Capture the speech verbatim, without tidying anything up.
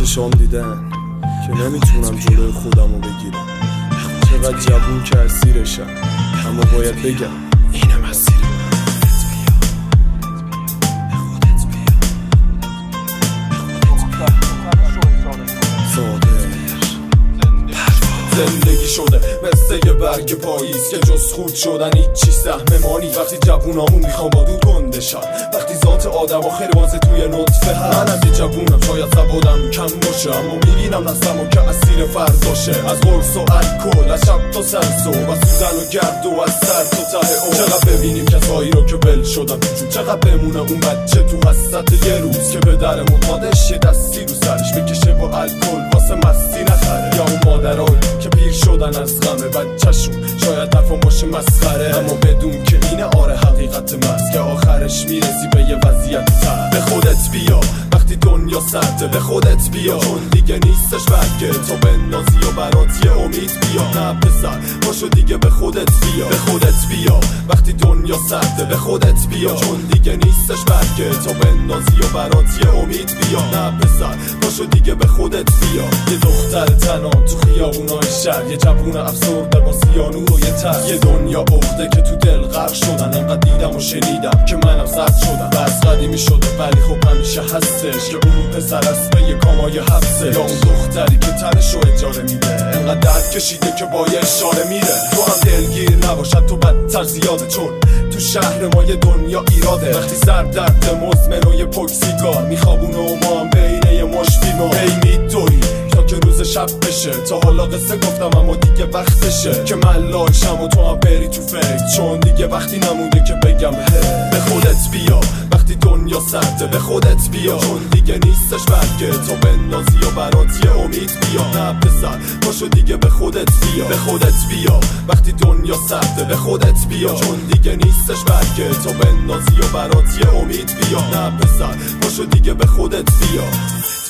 چشام دیدن که نمیتونم جلوی خودمو بگیرم. چقدر جوون که اسیرشم، اما باید بگم اینم اسیر زندگی شده مثل یه برگ پاییز که جز خود شدن هیچی سهم ما نیست. وقتی جوونامون میخوام با دود گندشن، وقتی ذات آدم آخر بازه توی نطفه هست. منم یه جوونم، شاید سوادم کم باشه، اما میبینم نسلمو که اسیر فرداشه. از قرص و الکل، از شب تا سر صبح، از سوزن و گرد و از سر تا ته او. چقدر ببینیم کسایی رو که ول شدن تو جون، چقدر بمونه اون بچه تو حسرت یه روز که به در مقادش یه دستی رو سرش بکشه با الکل واسه مستی نخره. یا اون مادرایی که پیر شدن از غم بچه‌شون، شاید حرفم باشه مسخره، اما بدون که اینه آره حقیقت محض که آخرش میرسی به یه وضعیت تر. به خودت بیا وقتی دنیا سرده، به خودت بیا چون دیگه نیستش برگه تو بندازی و برات یه امید بیا. نه پسر باشو دیگه، به خودت بیا، به خودت بیا وقتی دنیا سرده، به خودت بیا چون دیگه نیستش برگه تو بندازی و برات یه امید بیا. نه پسر باشو دیگه، به خودت بیا. یه دختر تنها تو خیابونای شهر، یه جوون افسرده با سیانور و یه تر، یه دنیا عقده که تو دل غرق شدن. انقدر دیدم و شنیدم که منم سرد شدم. بس قدیمی شده ولی خب همیشه هستش که اون پسر است به یه کامای حبسه، یا اون دختری که تنشو اجاره میده. انقدر درد کشیده که با یه اشاره میره. تو هم دلگیر نباشد تو بدتر زیاده، چون تو شهر ما یه دنیا ایراده. وقتی سر درد مزمن و یه پک سیگار میخوابونه و ما هم بین یه مش بیمار هی میدوری تا که روز شب بشه. تا حالا قصه گفتم اما دیگه وقتشه که من لاشم و تو هم بری تو فکر، چون دیگه وقتی نمونده که بگم هی. به خودت بیا وقتی دنیا سرده، به خودت بیا چون دیگه نیستش برگه تو بندازی و برات یه امید بیا. نه پسر باشو دیگه، به خودت بیا، به خودت بیا وقتی دنیا سرده، به خودت بیا چون دیگه نیستش برگه تو بندازی و برات یه امید بیا. نه پسر باشو دیگه، به خودت بیا.